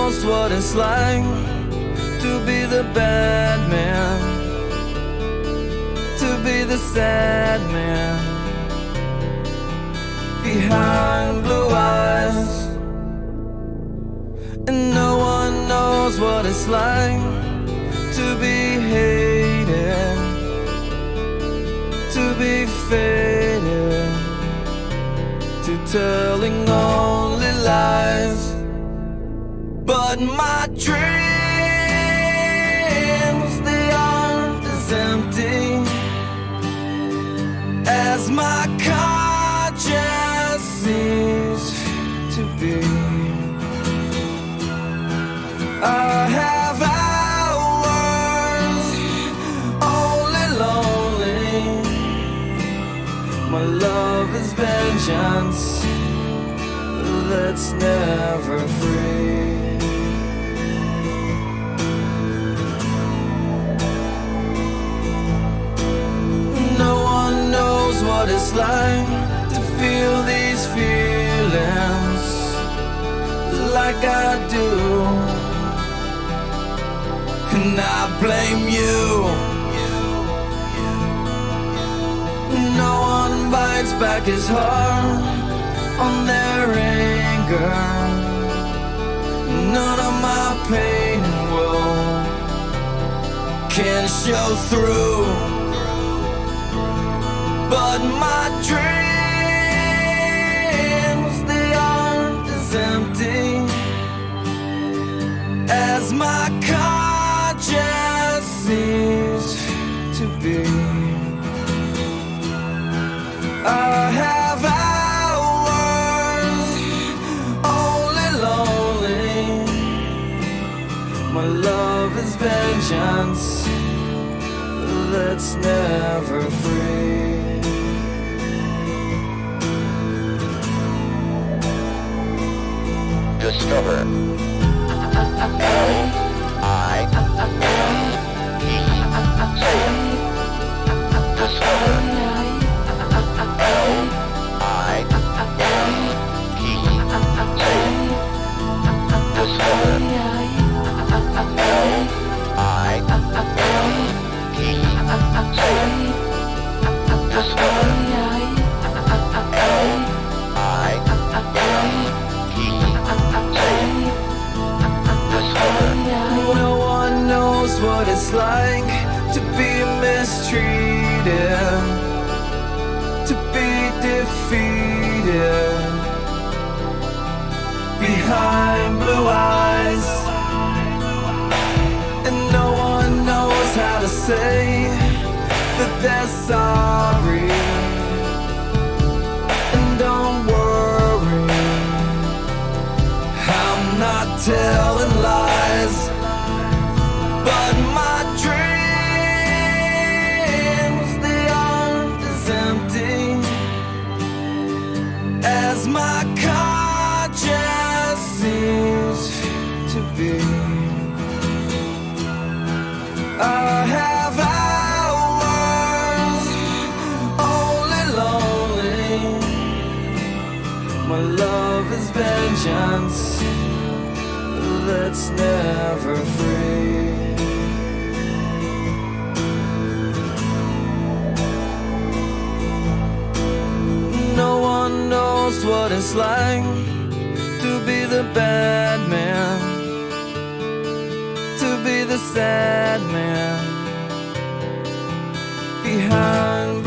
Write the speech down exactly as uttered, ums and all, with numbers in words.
knows what it's like to be the bad man, to be the sad man behind blue eyes. And no one knows what it's like to be hated, to be faded, to telling only lies. But my dreams, they aren't as empty as my conscience seems to be. I have hours only lonely. My love is vengeance that's never free. No one knows what it's like to feel these feelings like I do. And I blame you. No one bites back his heart on their anger. None of my pain and woe can show through. But my dreams, they aren't as empty as my conscience seems to be. I have hours only lonely. My love is vengeance that's never free. Discover L I M E. Say it. Discover L I M E. Say it. Discover L I M E. Say it. Discover L I M E. No one knows what it's like to be mistreated, to be defeated behind blue eyes. And no one knows how to say that they're sorry. And don't worry, I'm not telling lies. But my dreams, they aren't as empty as my conscience seems to be. I have hours only lonely. My love is vengeance that's never free. No one knows what it's like to be the bad man, to be the sad man behind